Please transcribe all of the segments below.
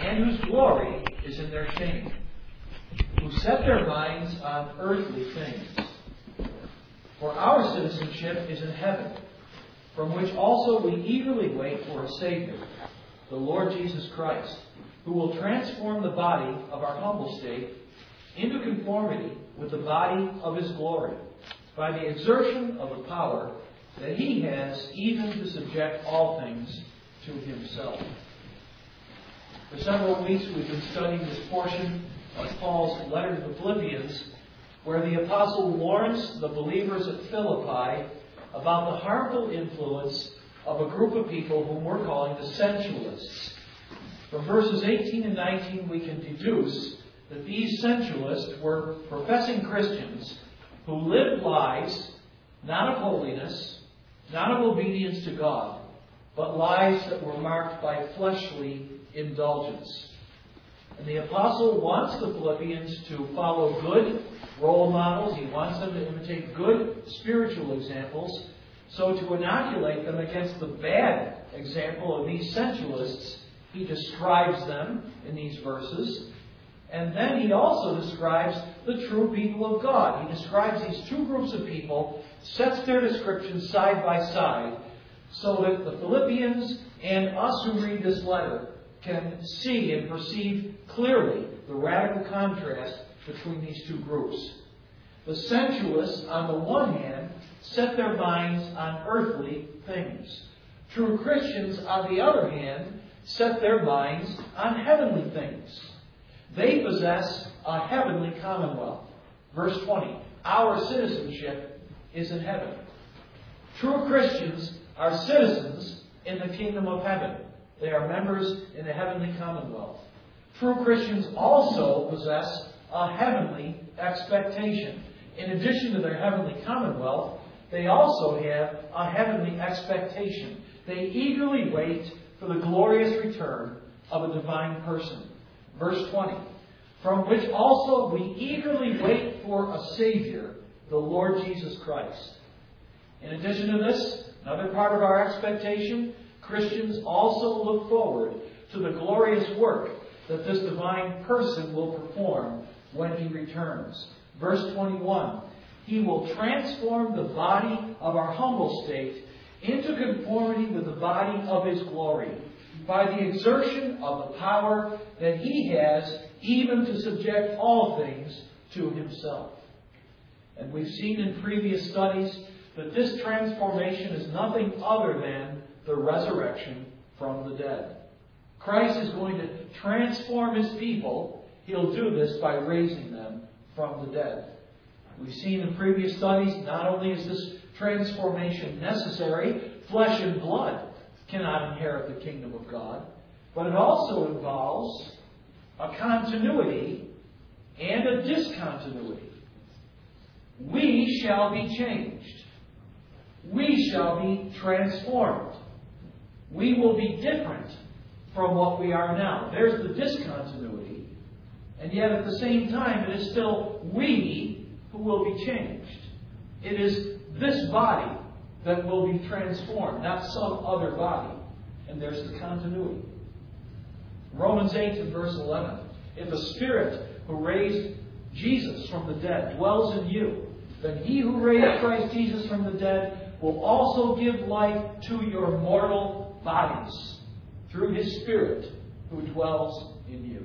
and whose glory is in their shame, who set their minds on earthly things. For our citizenship is in heaven, from which also we eagerly wait for a Savior, the Lord Jesus Christ, who will transform the body of our humble state into conformity with the body of His glory, by the exertion of the power that He has even to subject all things to Himself. For several weeks we've been studying this portion of Paul's letter to the Philippians, where the Apostle warns the believers at Philippi about the harmful influence of a group of people whom we're calling the sensualists. From verses 18 and 19 we can deduce that these sensualists were professing Christians who lived lives not of holiness, not of obedience to God, but lives that were marked by fleshly indulgence. And the Apostle wants the Philippians to follow good role models. He wants them to imitate good spiritual examples. So to inoculate them against the bad example of these sensualists, he describes them in these verses. And then he also describes the true people of God. He describes these two groups of people, sets their descriptions side by side, so that the Philippians and us who read this letter can see and perceive clearly the radical contrast between these two groups. The sensualists, on the one hand, set their minds on earthly things. True Christians, on the other hand, set their minds on heavenly things. They possess a heavenly commonwealth. Verse 20, our citizenship is in heaven. True Christians are citizens in the kingdom of heaven. They are members in the heavenly commonwealth. True Christians also possess a heavenly expectation. In addition to their heavenly commonwealth, they also have a heavenly expectation. They eagerly wait for the glorious return of a divine person. Verse 20, from which also we eagerly wait for a Savior, the Lord Jesus Christ. In addition to this, another part of our expectation, Christians also look forward to the glorious work that this divine person will perform when He returns. Verse 21, He will transform the body of our humble state into conformity with the body of His glory, by the exertion of the power that He has even to subject all things to Himself. And we've seen in previous studies that this transformation is nothing other than the resurrection from the dead. Christ is going to transform His people. He'll do this by raising them from the dead. We've seen in previous studies, not only is this transformation necessary, flesh and blood cannot inherit the kingdom of God, but it also involves a continuity and a discontinuity. We shall be changed. We shall be transformed. We will be different from what we are now. There's the discontinuity. And yet at the same time, it is still we who will be changed. It is this body that will be transformed, not some other body. And there's the continuity. Romans 8 and verse 11. If the Spirit who raised Jesus from the dead dwells in you, then He who raised Christ Jesus from the dead will also give life to your mortal bodies through His Spirit who dwells in you.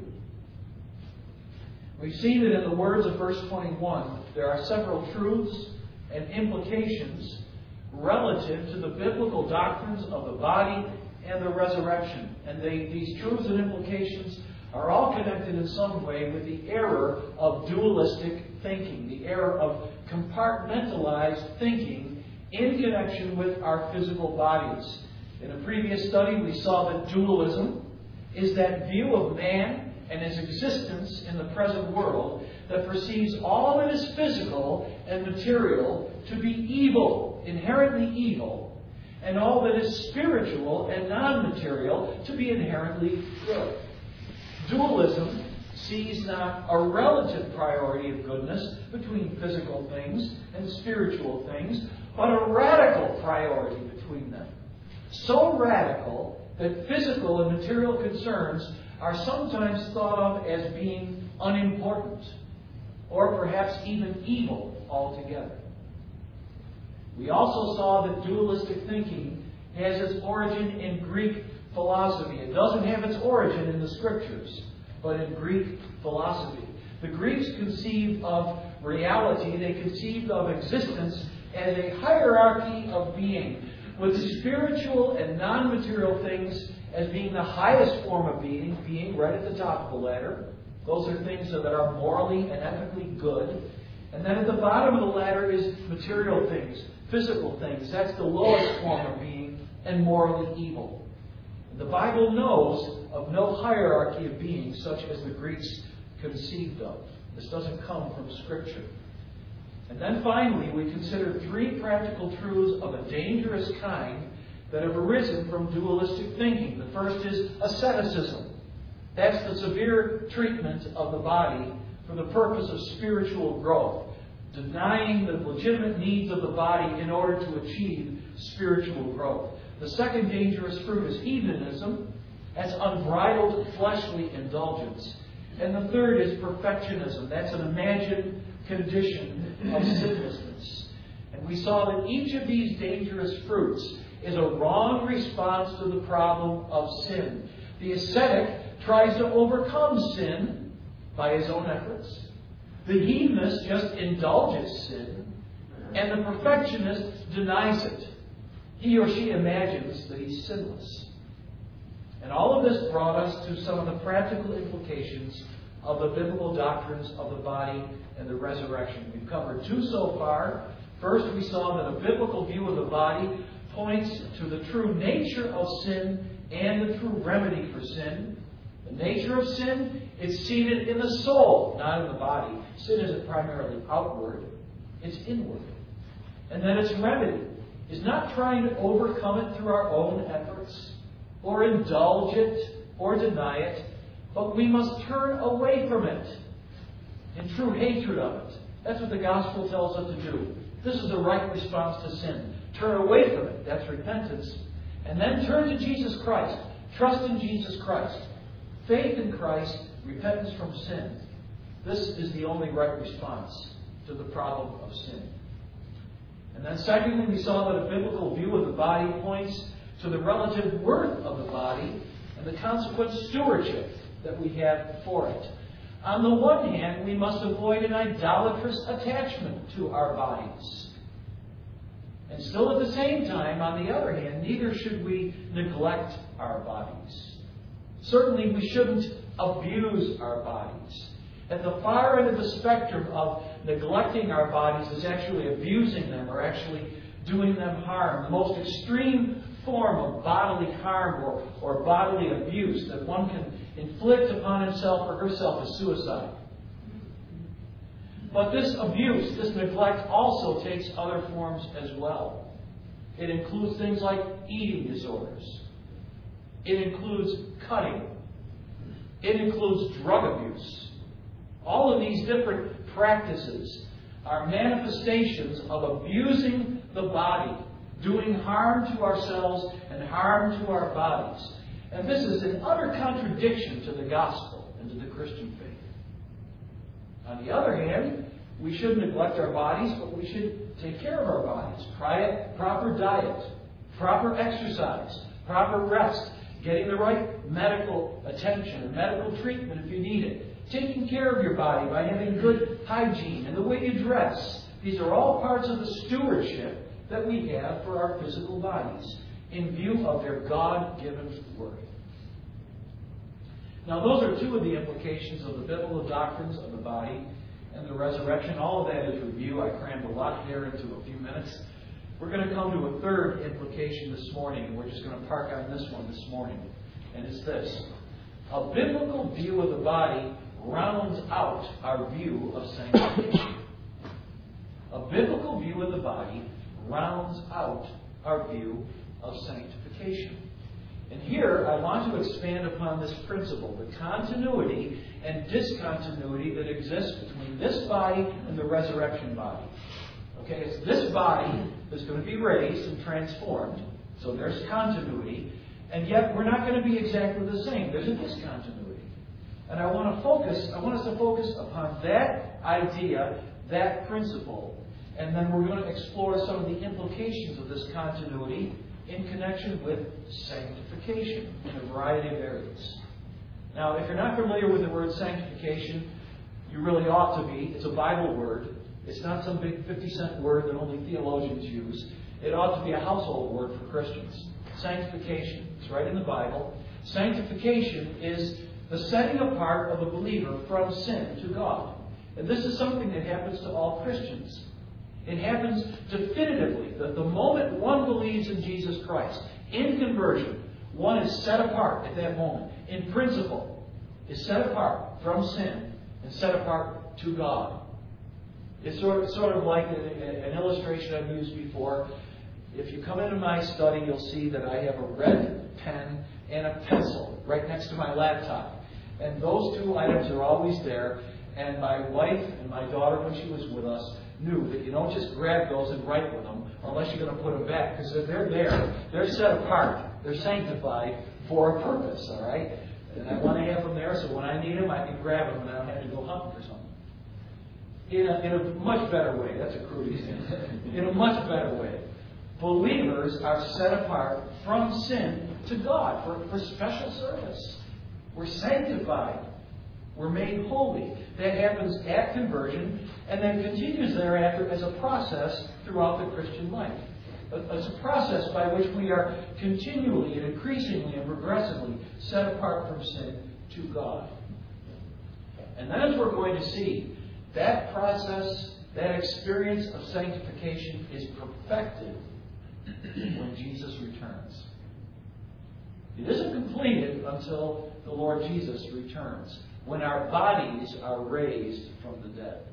We've seen that in the words of verse 21, there are several truths and implications relative to the biblical doctrines of the body and the resurrection. And these truths and implications are all connected in some way with the error of dualistic thinking, the error of compartmentalized thinking in connection with our physical bodies. In a previous study, we saw that dualism is that view of man and his existence in the present world that perceives all that is physical and material to be evil, inherently evil, and all that is spiritual and non-material to be inherently good. Dualism sees not a relative priority of goodness between physical things and spiritual things, but a radical priority between them. So radical that physical and material concerns are sometimes thought of as being unimportant, or perhaps even evil altogether. We also saw that dualistic thinking has its origin in Greek philosophy. It doesn't have its origin in the Scriptures, but in Greek philosophy. The Greeks conceived of reality, they conceived of existence as a hierarchy of being, with the spiritual and non-material things as being the highest form of being right at the top of the ladder. Those are things that are morally and ethically good. And then at the bottom of the ladder is material things, physical things. That's the lowest form of being and morally evil. The Bible knows of no hierarchy of being such as the Greeks conceived of. This doesn't come from Scripture. And then finally, we consider three practical truths of a dangerous kind that have arisen from dualistic thinking. The first is asceticism. That's the severe treatment of the body for the purpose of spiritual growth, denying the legitimate needs of the body in order to achieve spiritual growth. The second dangerous fruit is hedonism. That's unbridled fleshly indulgence. And the third is perfectionism. That's an imagined condition of sinlessness. And we saw that each of these dangerous fruits is a wrong response to the problem of sin. The ascetic tries to overcome sin by his own efforts. The hedonist just indulges sin. And the perfectionist denies it. He or she imagines that he's sinless. And all of this brought us to some of the practical implications of the biblical doctrines of the body and the resurrection. We've covered two so far. First, we saw that a biblical view of the body points to the true nature of sin and the true remedy for sin. The nature of sin is seated in the soul, not in the body. Sin isn't primarily outward, it's inward. And then its remedy is not trying to overcome it through our own efforts, or indulge it, or deny it, but we must turn away from it in true hatred of it. That's what the gospel tells us to do. This is the right response to sin. Turn away from it. That's repentance. And then turn to Jesus Christ. Trust in Jesus Christ. Faith in Christ, repentance from sin. This is the only right response to the problem of sin. And then secondly, we saw that a biblical view of the body points to the relative worth of the body and the consequent stewardship that we have for it. On the one hand, we must avoid an idolatrous attachment to our bodies. And still at the same time, on the other hand, neither should we neglect our bodies. Certainly we shouldn't abuse our bodies. At the far end of the spectrum of neglecting our bodies is actually abusing them or actually doing them harm. The most extreme form of bodily harm or bodily abuse that one can inflict upon himself or herself is suicide. But this abuse, this neglect, also takes other forms as well. It includes things like eating disorders. It includes cutting. It includes drug abuse. All of these different practices are manifestations of abusing the body, doing harm to ourselves and harm to our bodies. And this is an utter contradiction to the gospel and to the Christian faith. On the other hand, we shouldn't neglect our bodies, but we should take care of our bodies. Proper diet, proper exercise, proper rest, getting the right medical attention and medical treatment if you need it. Taking care of your body by having good hygiene and the way you dress. These are all parts of the stewardship that we have for our physical bodies in view of their God-given worth. Now, those are two of the implications of the biblical doctrines of the body and the resurrection. All of that is review. I crammed a lot there into a few minutes. We're going to come to a third implication this morning, and we're just going to park on this one this morning. And it's this. A biblical view of the body rounds out our view of sanctification. A biblical view of the body rounds out our view of sanctification. And here I want to expand upon this principle, the continuity and discontinuity that exists between this body and the resurrection body. Okay, it's this body that's going to be raised and transformed, so there's continuity, and yet we're not going to be exactly the same. There's a discontinuity. And I want us to focus upon that idea, that principle. And then we're going to explore some of the implications of this continuity in connection with sanctification in a variety of areas. Now, if you're not familiar with the word sanctification, you really ought to be. It's a Bible word. It's not some big 50-cent word that only theologians use. It ought to be a household word for Christians. Sanctification. It's right in the Bible. Sanctification is the setting apart of a believer from sin to God. And this is something that happens to all Christians. It happens definitively. The moment one believes in Jesus Christ, in conversion, one is set apart at that moment. In principle, is set apart from sin and set apart to God. It's sort of like an illustration I've used before. If you come into my study, you'll see that I have a red pen and a pencil right next to my laptop. And those two items are always there. And my wife and my daughter, when she was with us, knew that you don't just grab those and write with them unless you're going to put them back. Because they're there. They're set apart. They're sanctified for a purpose, all right? And I want to have them there so when I need them, I can grab them and I don't have to go hunting for something. In a much better way. That's a crude example. In a much better way. Believers are set apart from sin to God for special service. We're sanctified. We're made holy. That happens at conversion and then continues thereafter as a process throughout the Christian life. It's a process by which we are continually and increasingly and progressively set apart from sin to God. And then as we're going to see, that process, that experience of sanctification is perfected when Jesus returns. It isn't completed until the Lord Jesus returns, when our bodies are raised from the dead.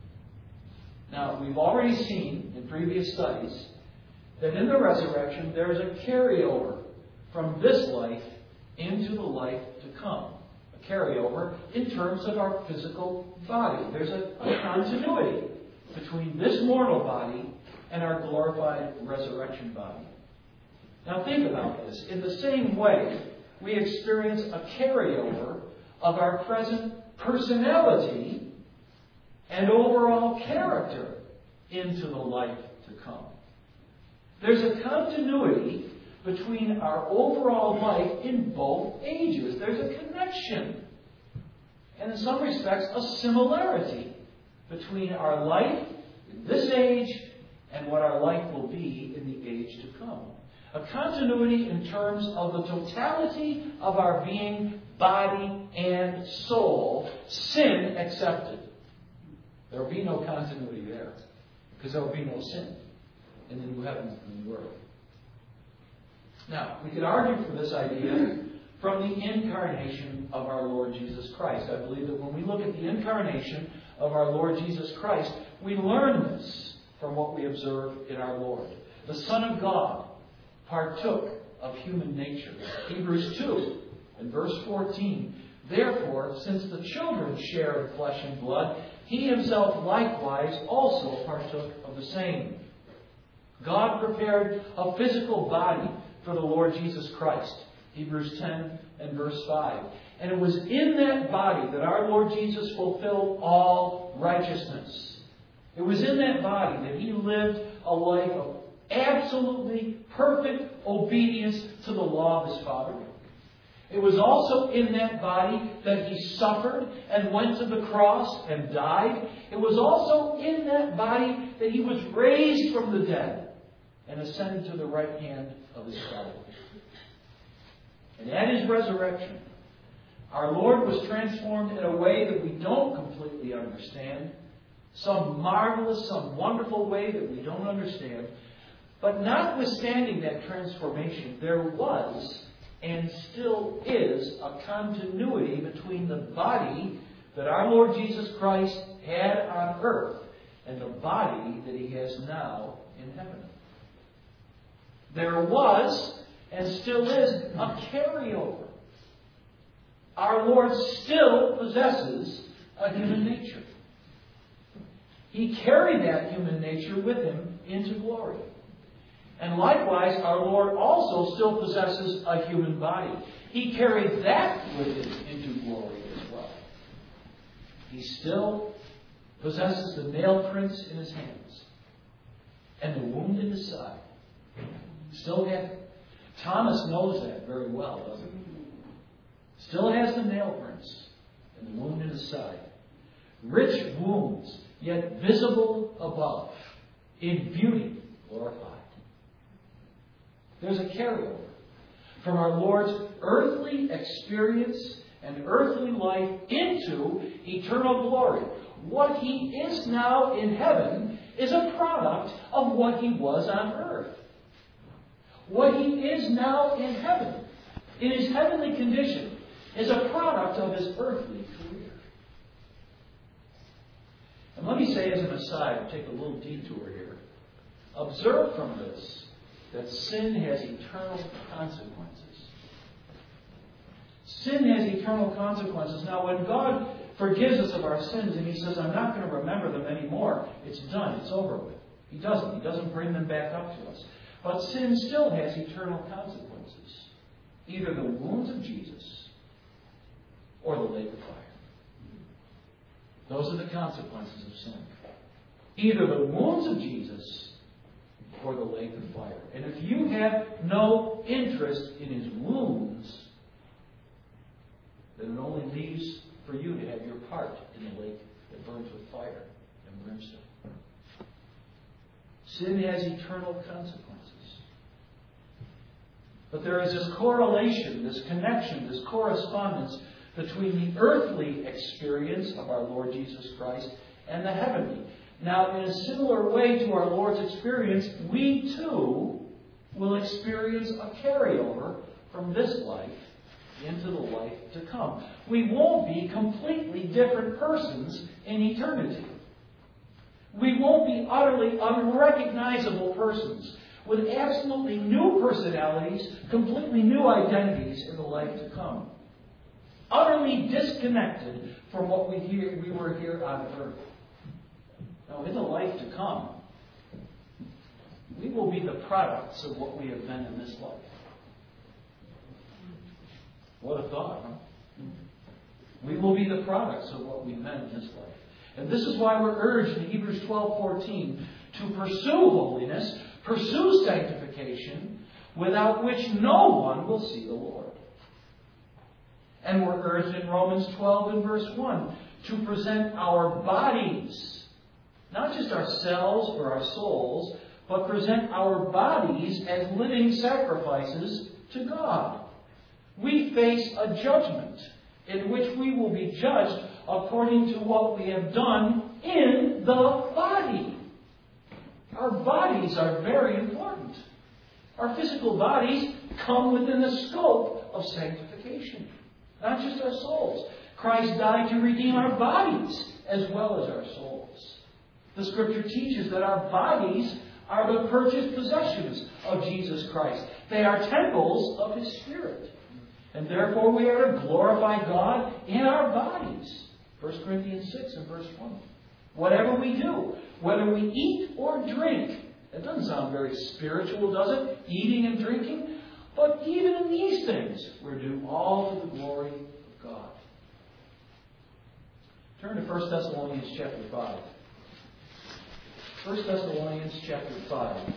Now, we've already seen in previous studies that in the resurrection there is a carryover from this life into the life to come. A carryover in terms of our physical body. There's a continuity between this mortal body and our glorified resurrection body. Now think about this. In the same way, we experience a carryover of our present personality and overall character into the life to come. There's a continuity between our overall life in both ages. There's a connection. And in some respects, a similarity between our life in this age and what our life will be in the age to come. A continuity in terms of the totality of our being, body and soul, sin accepted. There will be no continuity there, because there will be no sin in the new heavens and new earth. Now, we could argue for this idea from the incarnation of our Lord Jesus Christ. I believe that when we look at the incarnation of our Lord Jesus Christ, we learn this from what we observe in our Lord. The Son of God partook of human nature. Hebrews 2 and verse 14. Therefore, since the children share in flesh and blood, he himself likewise also partook of the same. God prepared a physical body for the Lord Jesus Christ. Hebrews 10 and verse 5. And it was in that body that our Lord Jesus fulfilled all righteousness. It was in that body that he lived a life of absolutely perfect obedience to the law of his Father. It was also in that body that he suffered and went to the cross and died. It was also in that body that he was raised from the dead and ascended to the right hand of his Father. And at his resurrection, our Lord was transformed in a way that we don't completely understand. Some marvelous, some wonderful way that we don't understand. But notwithstanding that transformation, there was and still is a continuity between the body that our Lord Jesus Christ had on earth and the body that he has now in heaven. There was and still is a carryover. Our Lord still possesses a human nature. He carried that human nature with him into glory. And likewise, our Lord also still possesses a human body. He carried that with him into glory as well. still possesses the nail prints in his hands and the wound in his side. Still has it. Thomas knows that very well, doesn't he? Still has the nail prints and the wound in his side. Rich wounds, yet visible above, in beauty glorified. There's a carryover from our Lord's earthly experience and earthly life into eternal glory. What He is now in heaven is a product of what He was on earth. What He is now in heaven, in His heavenly condition, is a product of His earthly career. And let me say as an aside, take a little detour here. Observe from this that sin has eternal consequences. Sin has eternal consequences. Now, when God forgives us of our sins and He says, I'm not going to remember them anymore, it's done, it's over with. He doesn't. He doesn't bring them back up to us. But sin still has eternal consequences. Either the wounds of Jesus or the lake of fire. Those are the consequences of sin. Either the wounds of Jesus or the lake of fire. And if you have no interest in His wounds, then it only leaves for you to have your part in the lake that burns with fire and brimstone. Sin has eternal consequences. But there is this correlation, this connection, this correspondence between the earthly experience of our Lord Jesus Christ and the heavenly. Now, in a similar way to our Lord's experience, we too will experience a carryover from this life into the life to come. We won't be completely different persons in eternity. We won't be utterly unrecognizable persons with absolutely new personalities, completely new identities in the life to come. Utterly disconnected from what we were here on earth. Now, in the life to come, we will be the products of what we have been in this life. What a thought, huh? We will be the products of what we've been in this life. And this is why we're urged in Hebrews 12:14 to pursue holiness, pursue sanctification, without which no one will see the Lord. And we're urged in Romans 12 and verse 1 to present our bodies, not just ourselves or our souls, but present our bodies as living sacrifices to God. We face a judgment in which we will be judged according to what we have done in the body. Our bodies are very important. Our physical bodies come within the scope of sanctification, not just our souls. Christ died to redeem our bodies as well as our souls. The Scripture teaches that our bodies are the purchased possessions of Jesus Christ. They are temples of His Spirit. And therefore we are to glorify God in our bodies. 1 Corinthians 6 and verse 1. Whatever we do, whether we eat or drink. It doesn't sound very spiritual, does it? Eating and drinking. But even in these things, we're due all to the glory of God. Turn to 1 Thessalonians chapter 5. 1 Thessalonians chapter 5.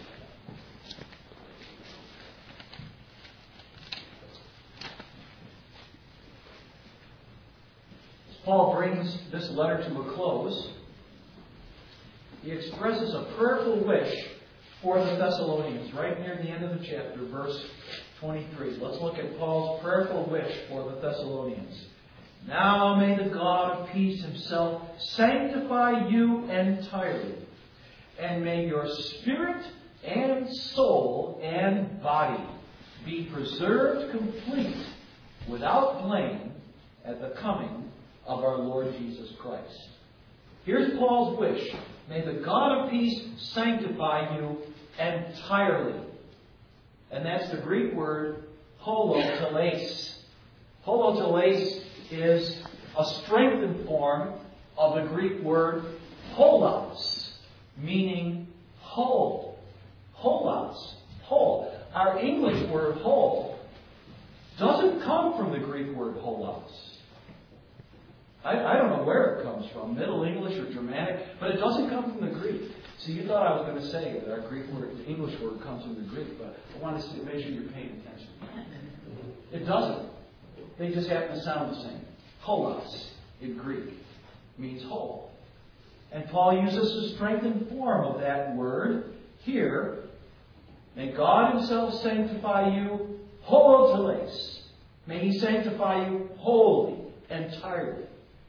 Paul brings this letter to a close. He expresses a prayerful wish for the Thessalonians right near the end of the chapter, verse 23. Let's look at Paul's prayerful wish for the Thessalonians. Now may the God of peace Himself sanctify you entirely, and may your spirit and soul and body be preserved complete without blame at the coming of our Lord Jesus Christ. Here's Paul's wish. May the God of peace sanctify you entirely. And that's the Greek word holoteles. Holoteles is a strengthened form of the Greek word holos, meaning whole. Holos, whole. Our English word whole doesn't come from the Greek word holos. I don't know where it comes from, Middle English or Germanic, but it doesn't come from the Greek. So you thought I was going to say that our Greek word, the English word, comes from the Greek, but I want to make sure you're paying attention. It doesn't. They just happen to sound the same. Holos in Greek means whole. And Paul uses the strengthened form of that word here. May God himself sanctify you holoteles. May he sanctify you wholly, entirely.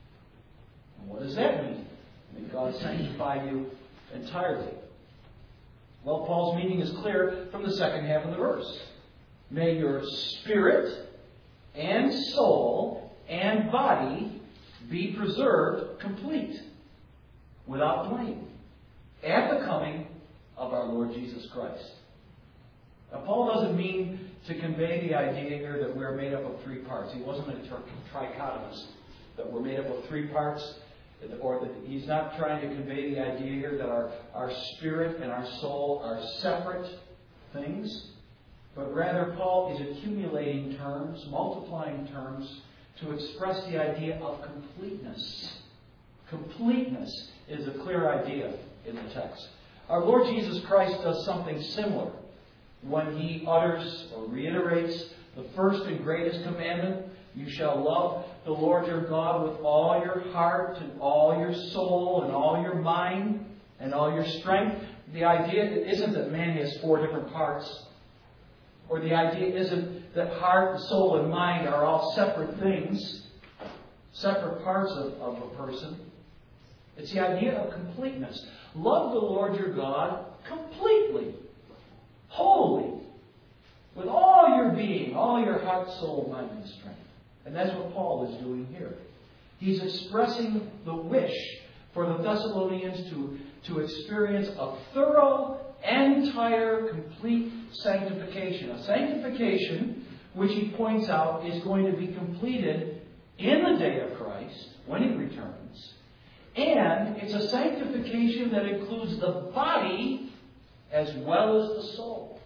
And what does that mean? May God sanctify you entirely. Well, Paul's meaning is clear from the second half of the verse. May your spirit and soul and body be preserved complete, without blame, at the coming of our Lord Jesus Christ. Now, Paul doesn't mean to convey the idea here that we're made up of three parts. He wasn't a trichotomist, that we're made up of three parts, or that he's not trying to convey the idea here that our spirit and our soul are separate things, but rather Paul is accumulating terms, multiplying terms, to express the idea of completeness. Completeness is a clear idea in the text. Our Lord Jesus Christ does something similar when he utters or reiterates the first and greatest commandment. You shall love the Lord your God with all your heart and all your soul and all your mind and all your strength. The idea isn't that man has four different parts. Or the idea isn't that heart, soul, and mind are all separate things, separate parts of a person. It's the idea of completeness. Love the Lord your God completely, wholly, with all your being, all your heart, soul, mind, and strength. And that's what Paul is doing here. He's expressing the wish for the Thessalonians to experience a thorough, entire, complete sanctification. A sanctification which he points out is going to be completed in the day of Christ, when he returns. And it's a sanctification that includes the body as well as the soul.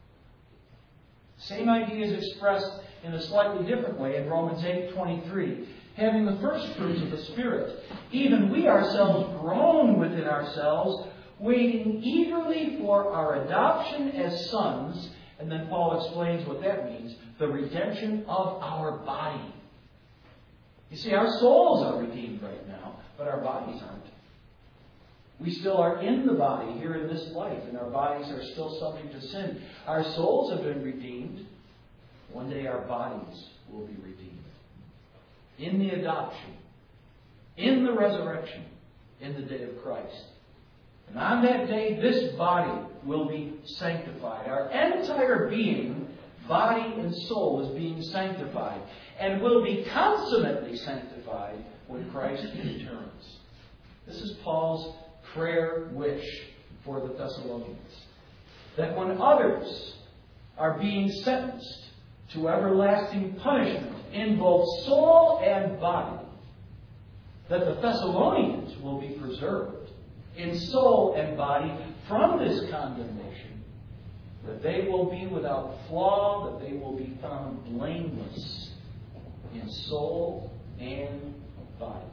Same idea is expressed in a slightly different way in Romans 8:23. Having the first fruits of the Spirit, even we ourselves groan within ourselves, waiting eagerly for our adoption as sons. And then Paul explains what that means. The redemption of our body. You see, our souls are redeemed right now, but our bodies aren't. We still are in the body here in this life, and our bodies are still subject to sin. Our souls have been redeemed. One day our bodies will be redeemed. In the adoption, in the resurrection, in the day of Christ. And on that day, this body will be sanctified. Our entire being, body and soul, is being sanctified and will be consummately sanctified when Christ returns. This is Paul's prayer wish for the Thessalonians. That when others are being sentenced to everlasting punishment in both soul and body, that the Thessalonians will be preserved in soul and body from this condemnation, that they will be without flaw, that they will be found blameless in soul and body.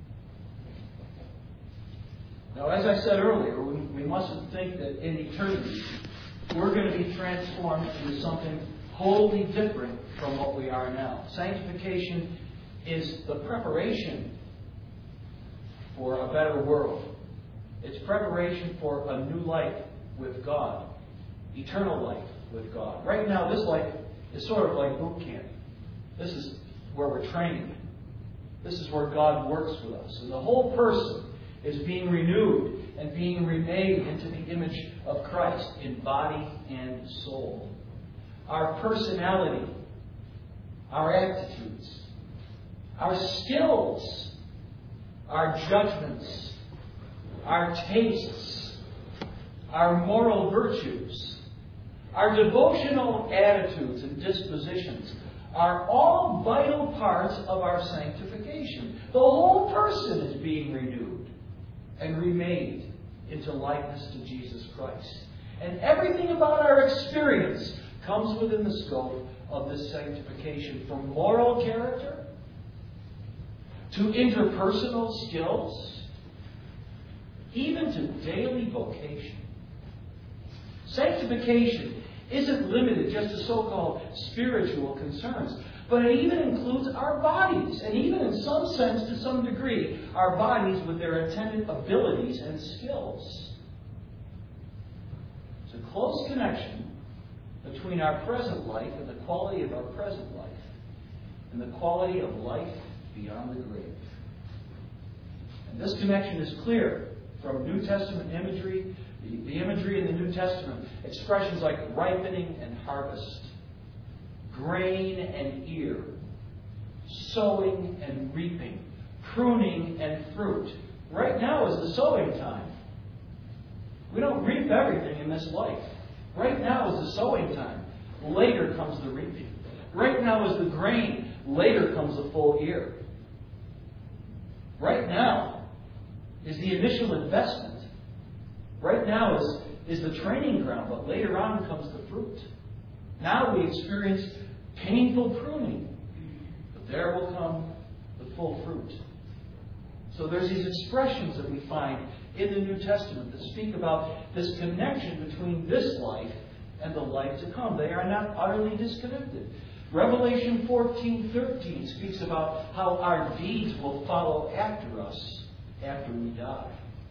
Now, as I said earlier, we mustn't think that in eternity we're going to be transformed into something wholly different from what we are now. Sanctification is the preparation for a better world. It's preparation for a new life with God, eternal life with God. Right now, this life is sort of like boot camp. This is where we're training. This is where God works with us. And the whole person is being renewed and being remade into the image of Christ in body and soul. Our personality, our attitudes, our skills, our judgments, our tastes, our moral virtues, our devotional attitudes and dispositions are all vital parts of our sanctification. The whole person is being renewed and remade into likeness to Jesus Christ. And everything about our experience comes within the scope of this sanctification, from moral character to interpersonal skills, even to daily vocation. Sanctification isn't limited just to so-called spiritual concerns, but it even includes our bodies, and even in some sense, to some degree, our bodies with their attendant abilities and skills. It's a close connection between our present life and the quality of our present life and the quality of life beyond the grave. And this connection is clear from New Testament imagery, the imagery in the New Testament, expressions like ripening and harvest, grain and ear, sowing and reaping, pruning and fruit. Right now is the sowing time. We don't reap everything in this life. Right now is the sowing time. Later comes the reaping. Right now is the grain. Later comes the full ear. Right now is the initial investment. Right now is the training ground, but later on comes the fruit. Now we experience painful pruning, but there will come the full fruit. So there's these expressions that we find in the New Testament that speak about this connection between this life and the life to come. They are not utterly disconnected. Revelation 14:13 speaks about how our deeds will follow after us after we die.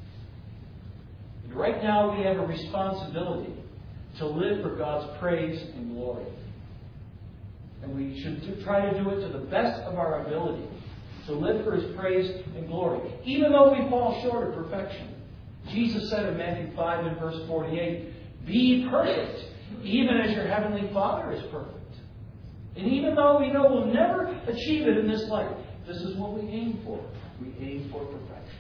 And right now we have a responsibility to live for God's praise and glory. And we should try to do it to the best of our ability, to live for His praise and glory, even though we fall short of perfection. Jesus said in Matthew 5 and verse 48, "Be perfect, even as your heavenly Father is perfect." And even though we know we'll never achieve it in this life, this is what we aim for. We aim for perfection.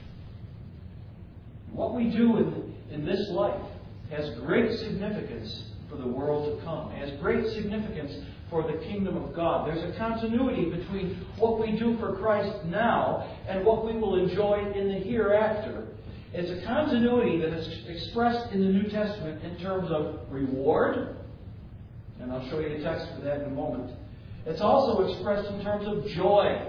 What we do in this life has great significance for the world to come. It has great significance for the kingdom of God. There's a continuity between what we do for Christ now and what we will enjoy in the hereafter. It's a continuity that is expressed in the New Testament in terms of reward, and I'll show you a text for that in a moment. It's also expressed in terms of joy.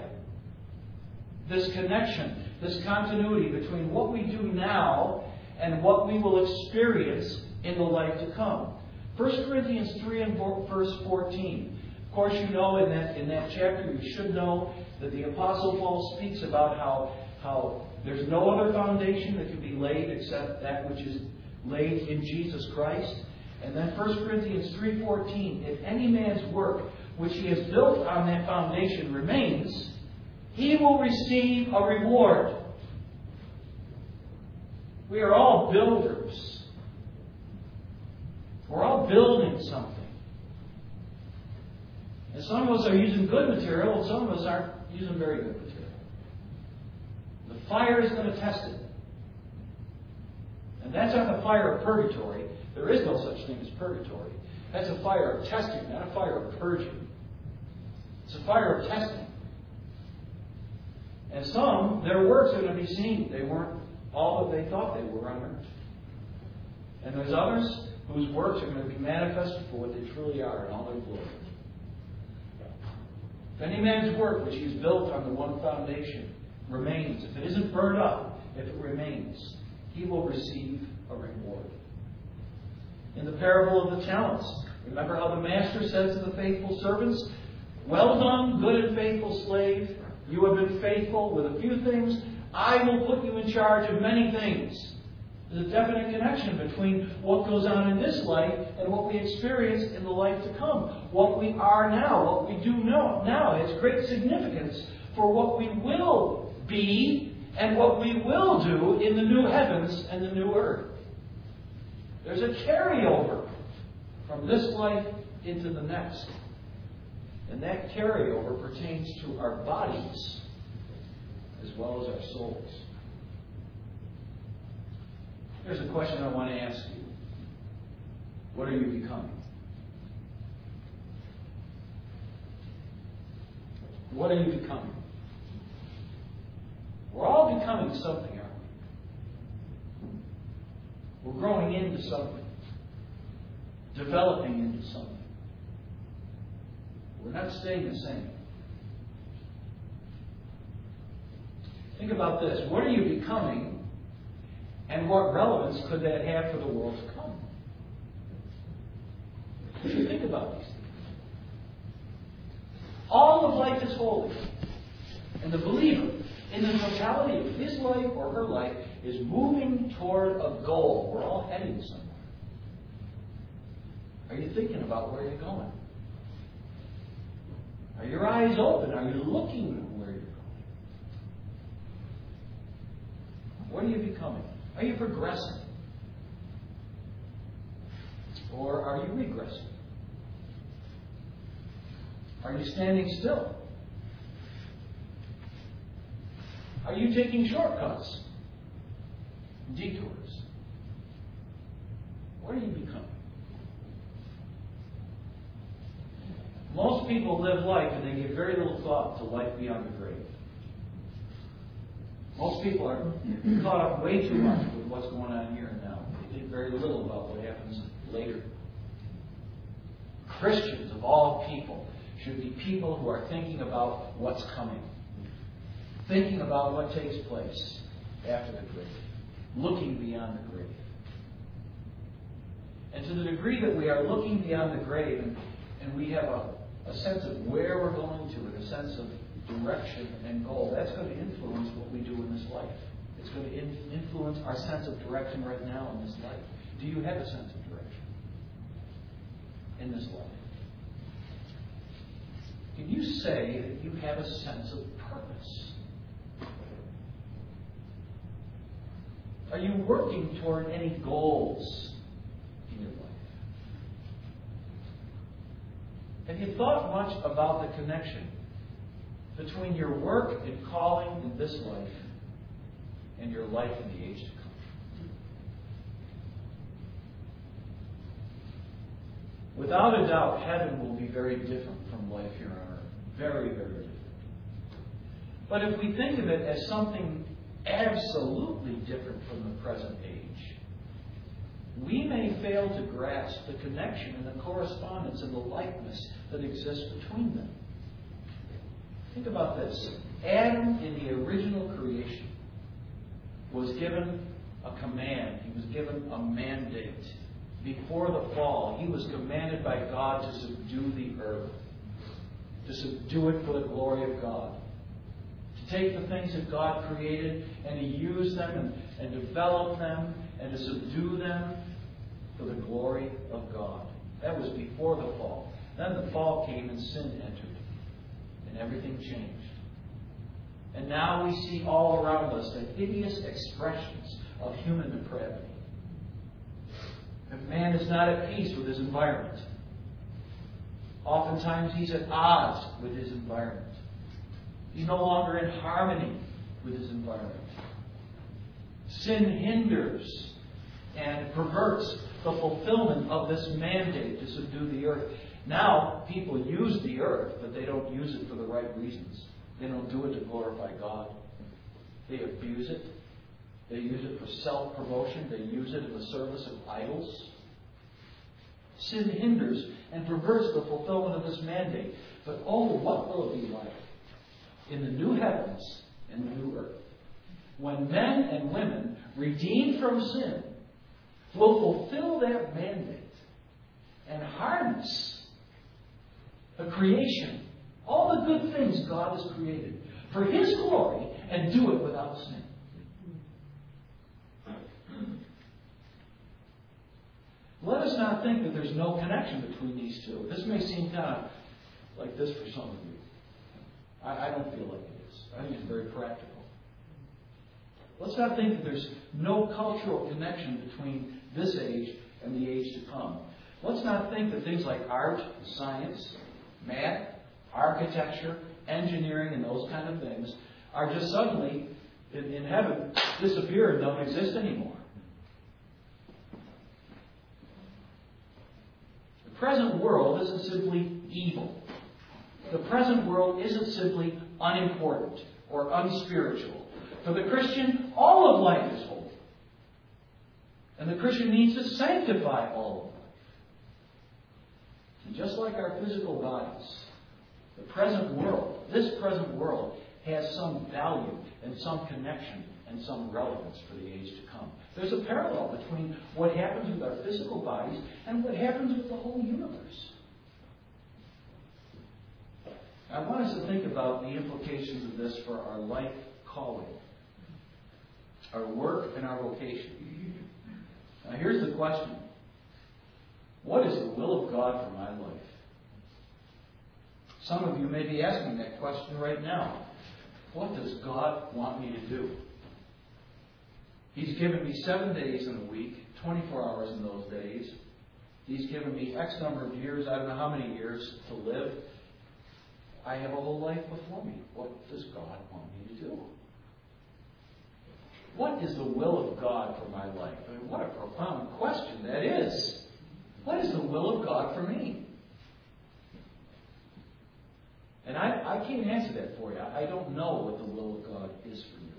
This connection, this continuity between what we do now and what we will experience in the life to come. 1 Corinthians 3 and verse 14. Of course, you know in that chapter, you should know that the Apostle Paul speaks about how there's no other foundation that can be laid except that which is laid in Jesus Christ. And then 1 Corinthians 3:14, if any man's work which he has built on that foundation remains, he will receive a reward. We are all builders. We're all building something. And some of us are using good material, and some of us aren't using very good material. The fire is going to test it. And that's not the fire of purgatory. There is no such thing as purgatory. That's a fire of testing, not a fire of purging. It's a fire of testing. And some, their works are going to be seen. They weren't all that they thought they were on earth. And there's others whose works are going to be manifested for what they truly are in all their glory. If any man's work which he has built on the one foundation remains, if it isn't burned up, if it remains, he will receive a reward. In the parable of the talents, remember how the master says to the faithful servants, "Well done, good and faithful slave. You have been faithful with a few things. I will put you in charge of many things." There's a definite connection between what goes on in this life and what we experience in the life to come. What we are now, what we do now has great significance for what we will be and what we will do in the new heavens and the new earth. There's a carryover from this life into the next. And that carryover pertains to our bodies as well as our souls. Here's a question I want to ask you. What are you becoming? What are you becoming? We're all becoming something, aren't we? We're growing into something. Developing into something. We're not staying the same. Think about this. What are you becoming, and what relevance could that have for the world to come? You should think about these things. All of life is holy. And the believer, in the totality of his life or her life, is moving toward a goal. We're all heading somewhere. Are you thinking about where you're going? Are your eyes open? Are you looking where you're going? What are you becoming? Are you progressing? Or are you regressing? Are you standing still? Are you taking shortcuts? Detours? What are you becoming? Most people live life and they give very little thought to life beyond the grave. Most people are caught up way too much with what's going on here and now. They think very little about what happens later. Christians, of all people, should be people who are thinking about what's coming. Thinking about what takes place after the grave. Looking beyond the grave. And to the degree that we are looking beyond the grave and we have a sense of where we're going to and a sense of direction and goal, that's going to influence what we do in this life. It's going to influence our sense of direction right now in this life. Do you have a sense of direction in this life? Can you say that you have a sense of purpose? Are you working toward any goals in your life? Have you thought much about the connection between your work and calling in this life and your life in the age to come? Without a doubt, heaven will be very different from life here on earth. Very, very different. But if we think of it as something absolutely different from the present age, we may fail to grasp the connection and the correspondence and the likeness that exists between them. Think about this. Adam, in the original creation, was given a command. He was given a mandate. Before the fall, he was commanded by God to subdue the earth. To subdue it for the glory of God. To take the things that God created and to use them and develop them and to subdue them for the glory of God. That was before the fall. Then the fall came and sin entered. And everything changed. And now we see all around us the hideous expressions of human depravity. If man is not at peace with his environment, oftentimes he's at odds with his environment. He's no longer in harmony with his environment. Sin hinders and perverts the fulfillment of this mandate to subdue the earth. Now, people use the earth, but they don't use it for the right reasons. They don't do it to glorify God. They abuse it. They use it for self-promotion. They use it in the service of idols. Sin hinders and perverts the fulfillment of this mandate. But oh, what will it be like in the new heavens and the new earth when men and women, redeemed from sin, will fulfill that mandate and harness the creation, all the good things God has created, for His glory, and do it without sin. Let us not think that there's no connection between these two. This may seem kind of like this for some of you. I don't feel like it is. I think it's very practical. Let's not think that there's no cultural connection between this age and the age to come. Let's not think that things like art, science, math, architecture, engineering, and those kind of things are just suddenly, in heaven, disappear and don't exist anymore. The present world isn't simply evil. The present world isn't simply unimportant or unspiritual. For the Christian, all of life is holy. And the Christian needs to sanctify all of life. And just like our physical bodies, the present world, this present world, has some value and some connection and some relevance for the age to come. There's a parallel between what happens with our physical bodies and what happens with the whole universe. I want us to think about the implications of this for our life calling, our work and our vocation. Now here's the question. What is the will of God for my life? Some of you may be asking that question right now. What does God want me to do? He's given me 7 days in a week, 24 hours in those days. He's given me X number of years, I don't know how many years, to live. I have a whole life before me. What does God want me to do? What is the will of God for my life? I mean, what a profound question that is. What is the will of God for me? And I can't answer that for you. I don't know what the will of God is for you.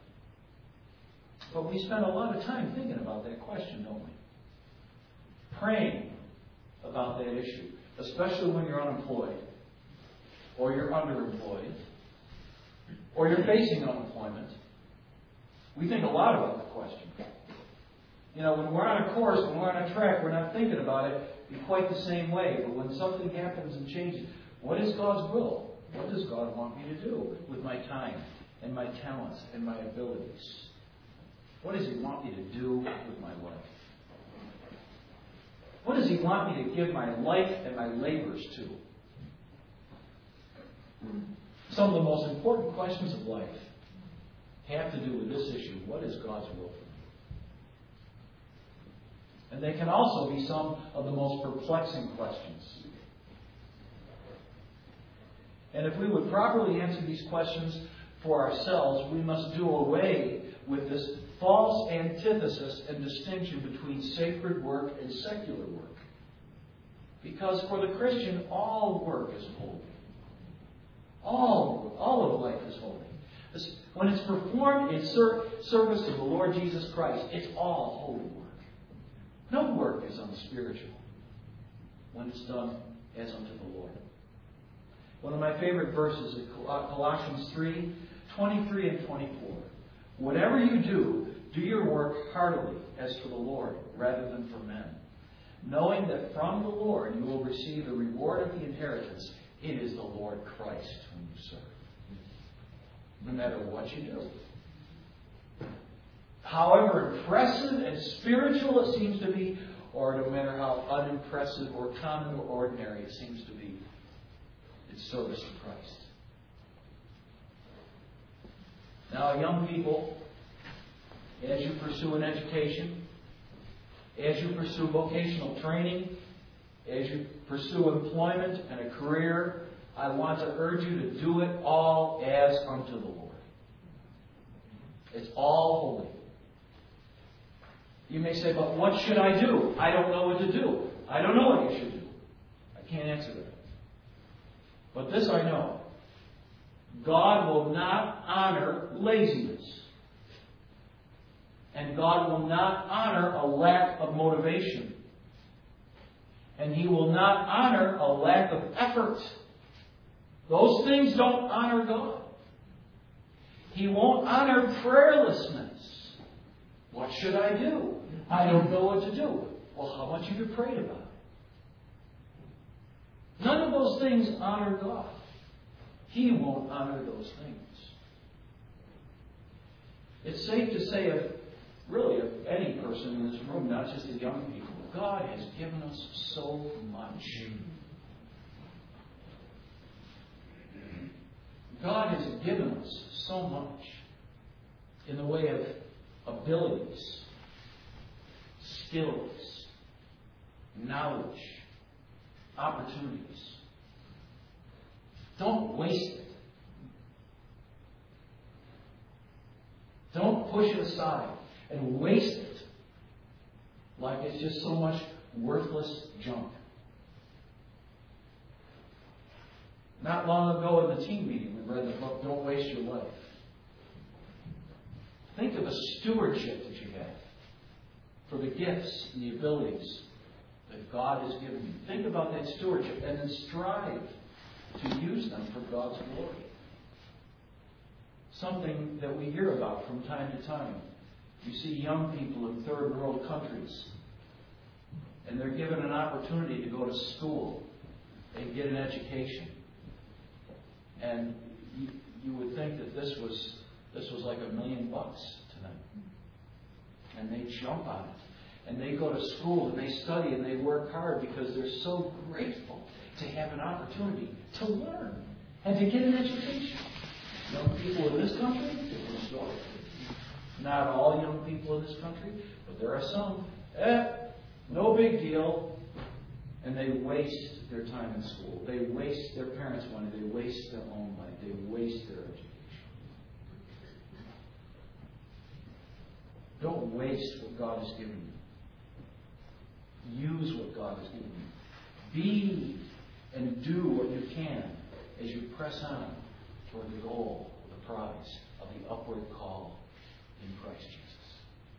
But we spend a lot of time thinking about that question, don't we? Praying about that issue, especially when you're unemployed, or you're underemployed, or you're facing unemployment. We think a lot about the question. You know, when we're on a course, when we're on a track, we're not thinking about it in quite the same way. But when something happens and changes, what is God's will? What does God want me to do with my time and my talents and my abilities? What does He want me to do with my life? What does He want me to give my life and my labors to? Some of the most important questions of life have to do with this issue. What is God's will for me? And they can also be some of the most perplexing questions. And if we would properly answer these questions for ourselves, we must do away with this false antithesis and distinction between sacred work and secular work. Because for the Christian, all work is holy. All of life is holy. When it's performed in service to the Lord Jesus Christ, it's all holy work. No work is unspiritual when it's done as unto the Lord. One of my favorite verses is Colossians 3, 23 and 24. Whatever you do, do your work heartily as for the Lord rather than for men, knowing that from the Lord you will receive the reward of the inheritance. It is the Lord Christ whom you serve. No matter what you do. However impressive and spiritual it seems to be, or no matter how unimpressive or common or ordinary it seems to be, it's service to Christ. Now, young people, as you pursue an education, as you pursue vocational training, as you pursue employment and a career, I want to urge you to do it all as unto the Lord. It's all holy. You may say, but what should I do? I don't know what to do. I don't know what you should do. I can't answer that. But this I know. God will not honor laziness. And God will not honor a lack of motivation. And He will not honor a lack of effort. Those things don't honor God. He won't honor prayerlessness. What should I do? I don't know what to do. Well, how much have you prayed about it? None of those things honor God. He won't honor those things. It's safe to say of any person in this room, not just the young people, God has given us so much. God has given us so much in the way of abilities, skills, knowledge, opportunities. Don't waste it. Don't push it aside and waste it like it's just so much worthless junk. Not long ago in the teen meeting, we read the book, Don't Waste Your Life. Think of the stewardship that you have for the gifts and the abilities that God has given you. Think about that stewardship and then strive to use them for God's glory. something that we hear about from time to time. You see young people in third world countries, and they're given an opportunity to go to school and get an education. And you would think that this was like $1 million to them. And they jump on it. And they go to school and they study and they work hard because they're so grateful to have an opportunity to learn and to get an education. Young people in this country, different story. Not all young people in this country, but there are some. No big deal. And they waste their time in school. They waste their parents' money. They waste their own money. They waste their education. Don't waste what God has given you. Use what God has given you. Be and do what you can as you press on toward the goal, the prize of the upward call in Christ Jesus.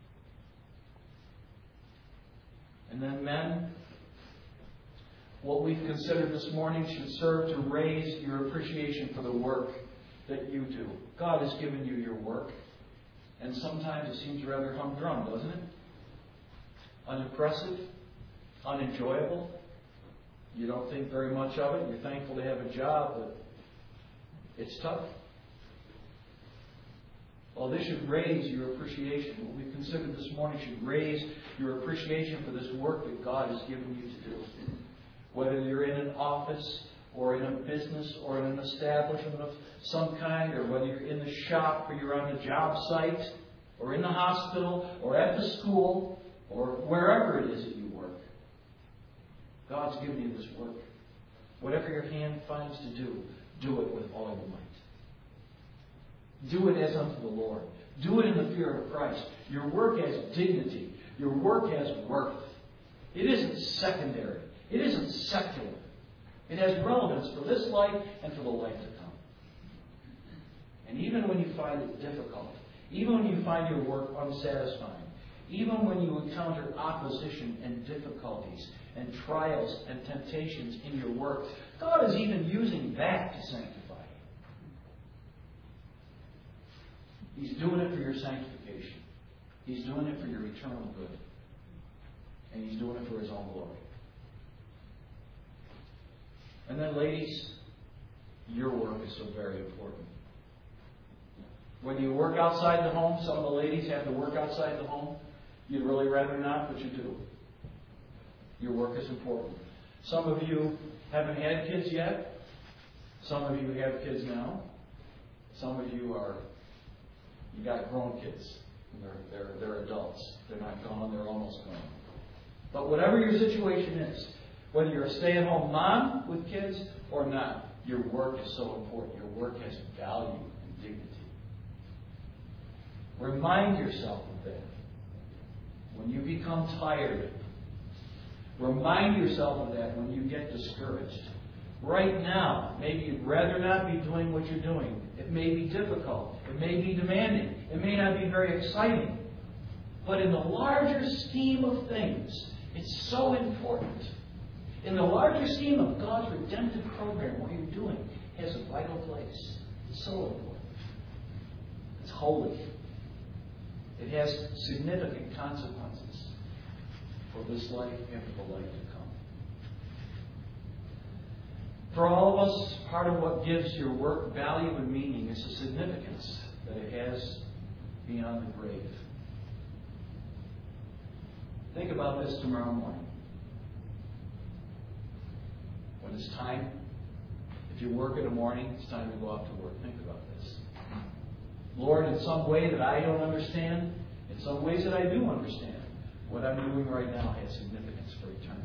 And then, men, what we've considered this morning should serve to raise your appreciation for the work that you do. God has given you your work, and sometimes it seems rather humdrum, doesn't it? Unimpressive, unenjoyable. You don't think very much of it. You're thankful to have a job, but it's tough. Well, this should raise your appreciation. What we've considered this morning should raise your appreciation for this work that God has given you to do. Whether you're in an office or in a business or in an establishment of some kind, or whether you're in the shop or you're on the job site or in the hospital or at the school or wherever it is that you work. God's given you this work. Whatever your hand finds to do, do it with all your might. Do it as unto the Lord. Do it in the fear of Christ. Your work has dignity. Your work has worth. It isn't secondary. It isn't secular. It has relevance for this life and for the life to come. And even when you find it difficult, even when you find your work unsatisfying, even when you encounter opposition and difficulties and trials and temptations in your work, God is even using that to sanctify you. He's doing it for your sanctification. He's doing it for your eternal good. And He's doing it for His own glory. And then, ladies, your work is so very important. When you work outside the home, some of the ladies have to work outside the home. You'd really rather not, but you do. Your work is important. Some of you haven't had kids yet. Some of you have kids now. Some of you got grown kids. They're adults. They're not gone, they're almost gone. But whatever your situation is, whether you're a stay-at-home mom with kids or not, your work is so important. Your work has value and dignity. Remind yourself of that. When you become tired, remind yourself of that when you get discouraged. Right now, maybe you'd rather not be doing what you're doing. It may be difficult. It may be demanding. It may not be very exciting. But in the larger scheme of things, it's so important. In the larger scheme of God's redemptive program, what you're doing has a vital place. It's so important. It's holy. It has significant consequences for this life and for the life to come. For all of us, part of what gives your work value and meaning is the significance that it has beyond the grave. Think about this tomorrow morning. When it's time, if you work in the morning, it's time to go out to work. Think about this. Lord, in some way that I don't understand, in some ways that I do understand, what I'm doing right now has significance for eternity.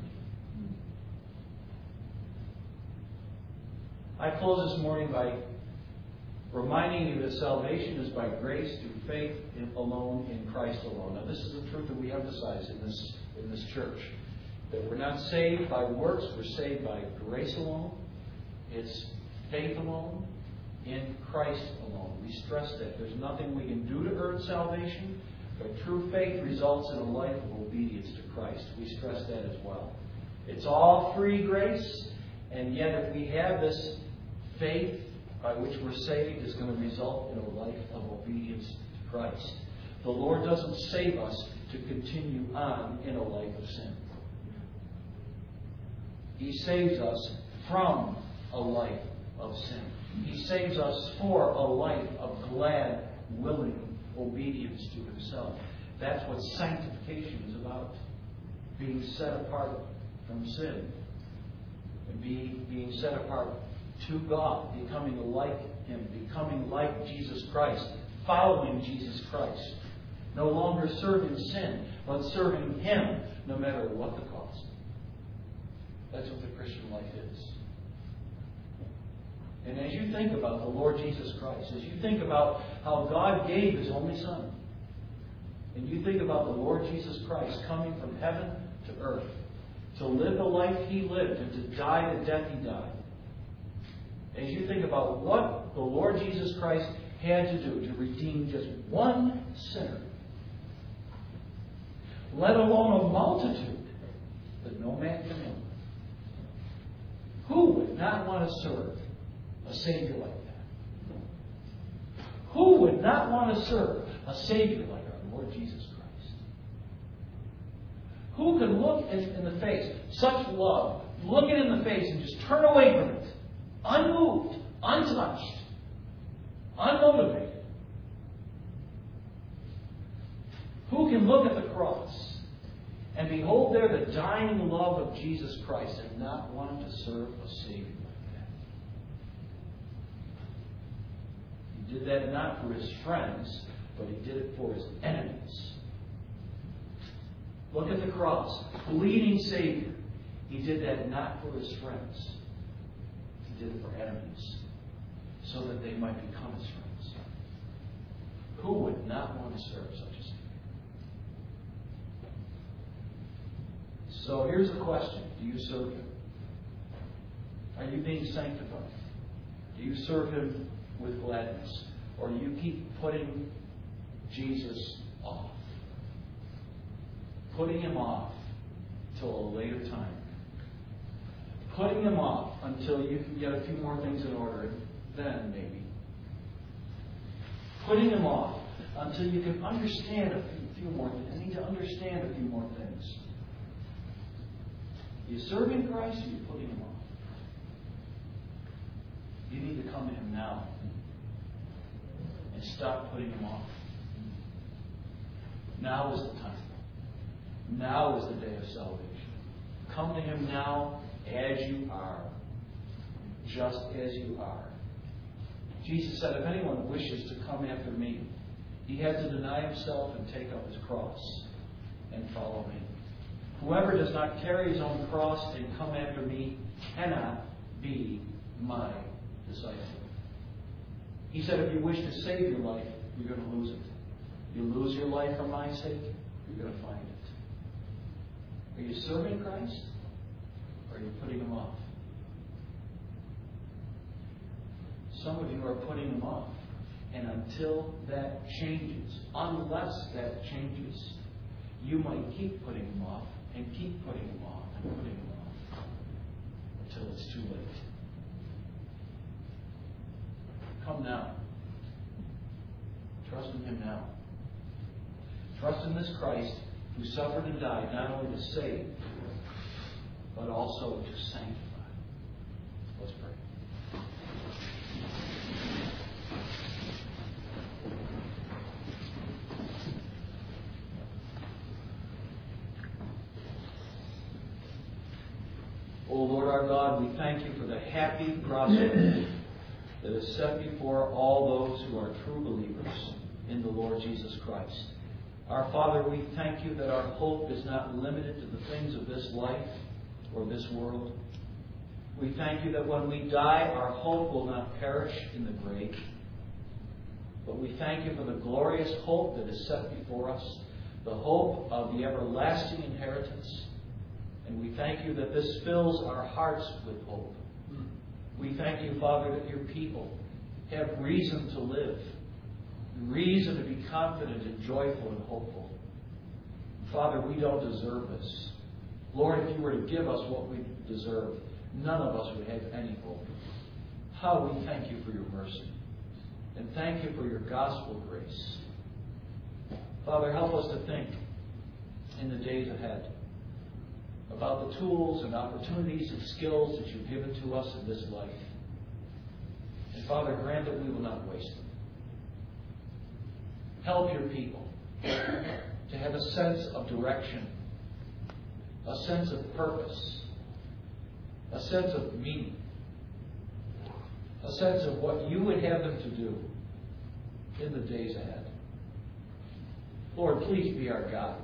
I close this morning by reminding you that salvation is by grace through faith alone in Christ alone. Now, this is the truth that we emphasize in this church. That we're not saved by works, we're saved by grace alone. It's faith alone in Christ alone. We stress that. There's nothing we can do to earn salvation, but true faith results in a life of obedience to Christ. We stress that as well. It's all free grace, and yet if we have this faith by which we're saved is going to result in a life of obedience to Christ. The Lord doesn't save us to continue on in a life of sin. He saves us from a life of sin. He saves us for a life of glad, willing obedience to Himself. That's what sanctification is about. Being set apart from sin. And being set apart to God. Becoming like Him. Becoming like Jesus Christ. Following Jesus Christ. No longer serving sin, but serving Him no matter what the cost. That's what the Christian life is. And as you think about the Lord Jesus Christ, as you think about how God gave His only Son, and you think about the Lord Jesus Christ coming from heaven to earth, to live the life He lived and to die the death He died, as you think about what the Lord Jesus Christ had to do to redeem just one sinner, let alone a multitude that no man can number, who would not want to serve a Savior like that? Who would not want to serve a Savior like our Lord Jesus Christ? Who could look in the face, such love, look it in the face and just turn away from it, unmoved, untouched, unmotivated? Who can look at the cross and behold there the dying love of Jesus Christ and not want to serve a Savior like that? He did that not for His friends, but He did it for His enemies. Look at the cross. Bleeding Savior. He did that not for His friends. He did it for enemies. So that they might become His friends. Who would not want to serve such a Savior? So here's the question. Do you serve Him? Are you being sanctified? Do you serve Him with gladness? Or do you keep putting Jesus off? Putting Him off till a later time. Putting Him off until you can get a few more things in order. Then maybe. Putting Him off until you can understand a few more things. I need to understand a few more things. You serving Christ or you putting Him off? You need to come to Him now and stop putting Him off. Now is the time. Now is the day of salvation. Come to Him now as you are. Just as you are. Jesus said, if anyone wishes to come after me, he has to deny himself and take up his cross and follow me. Whoever does not carry his own cross and come after me cannot be my disciple. He said, if you wish to save your life, you're going to lose it. You lose your life for my sake, you're going to find it. Are you serving Christ? Or are you putting Him off? Some of you are putting Him off. And until that changes, unless that changes, you might keep putting Him off and keep putting Him off and putting Him off until it's too late. Come now. Trust in Him now. Trust in this Christ who suffered and died not only to save, but also to sanctify. Let's pray. O Lord our God, we thank You for the happy prospect that is set before all those who are true believers in the Lord Jesus Christ. Our Father, we thank You that our hope is not limited to the things of this life or this world. We thank You that when we die, our hope will not perish in the grave. But we thank You for the glorious hope that is set before us, the hope of the everlasting inheritance. And we thank You that this fills our hearts with hope. We thank You, Father, that Your people have reason to live, reason to be confident and joyful and hopeful. Father, we don't deserve this. Lord, if You were to give us what we deserve, none of us would have any hope. How we thank you for your mercy. And thank you for your gospel grace. Father, help us to think in the days ahead about the tools and opportunities and skills that you've given to us in this life. And Father, grant that we will not waste them. Help your people to have a sense of direction, a sense of purpose, a sense of meaning, a sense of what you would have them to do in the days ahead. Lord, please be our guide.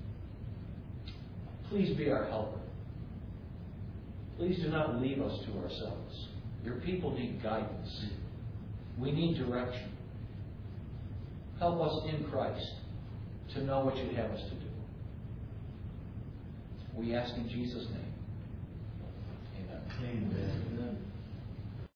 Please be our helper. Please do not leave us to ourselves. Your people need guidance. We need direction. Help us in Christ to know what you have us to do. We ask in Jesus' name. Amen. Amen.